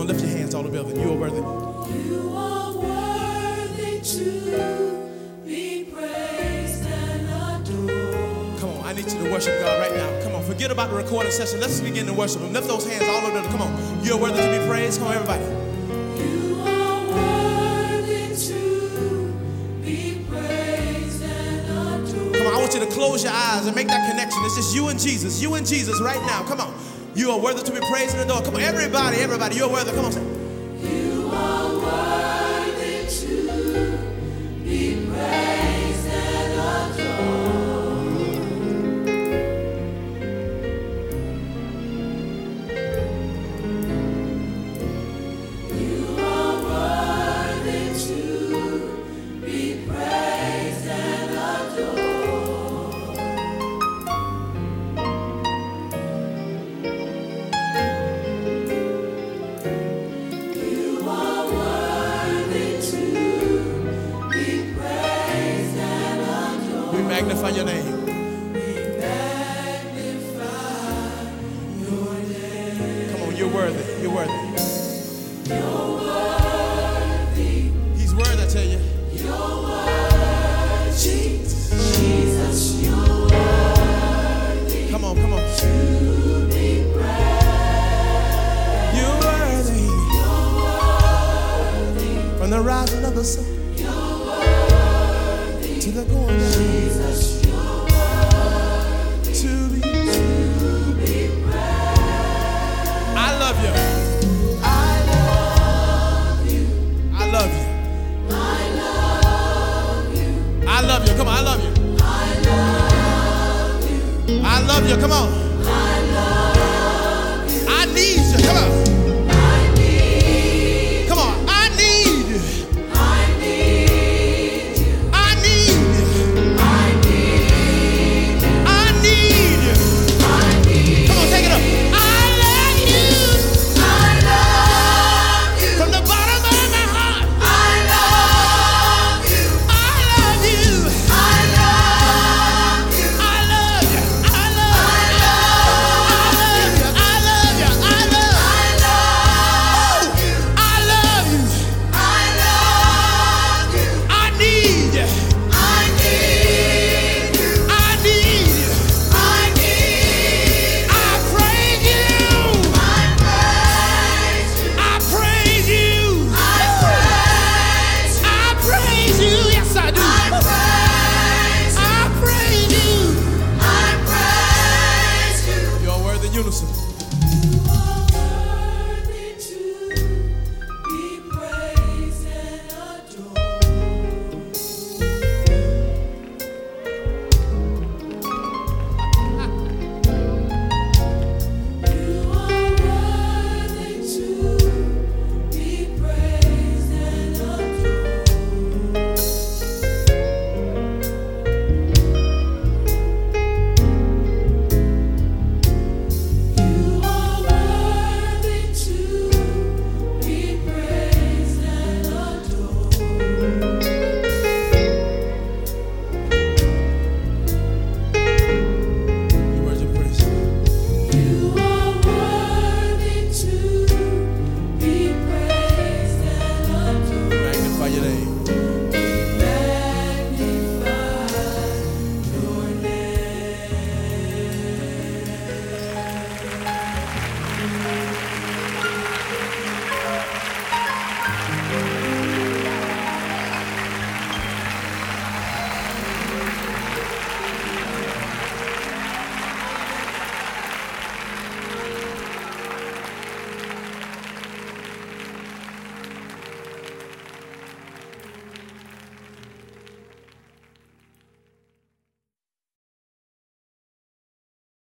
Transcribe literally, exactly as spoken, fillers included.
lift your hands all over the building. You are worthy. You are worthy to be praised and adored. Come on, I need you to worship God right now. Come on, forget about the recording session. Let's begin to worship Him. Lift those hands all over the building. Come on, you're worthy to be praised. Come on, everybody. You are worthy to be praised and adored. Come on, I want you to close your eyes and make that connection. It's just you and Jesus. You and Jesus right now. Come on. You are worthy to be praised and adored. Come on, everybody, everybody, you're worthy. Come on, say. You are worthy to be praised and adored. You are worthy to be praised and adored. You are worthy to be praised and adored. We magnify your name. We magnify your name. Come on, you're worthy. You're worthy. You're worthy. He's worthy, I tell you. You're worthy. Jesus, Jesus, you're worthy Come on, come on. to be praised. You're worthy. You're worthy. From the rising of the sun You're worthy. to the going down. Jesus, you're worthy To be. to be praised. I love you. I love you. I love you. I love you. I love you. Come on, I love you. I love you. I love you. Come on. I love you. I need you. Come on. I need. Come on. I need you. I need you. I need you. I need you. I need you. I need. Come on, take it up. I love you. I love you. From the bottom of my heart. I love you. I love you. I love you. I love you. I love you. I love you. I love you. I love you. I love you. I love you. I love you. I need you. I need you. I need you. I need. I praise you. I praise you. I praise you. I praise you. I praise you. Yes, I do. I praise you. I praise you. I praise you. You're worthy unison. You are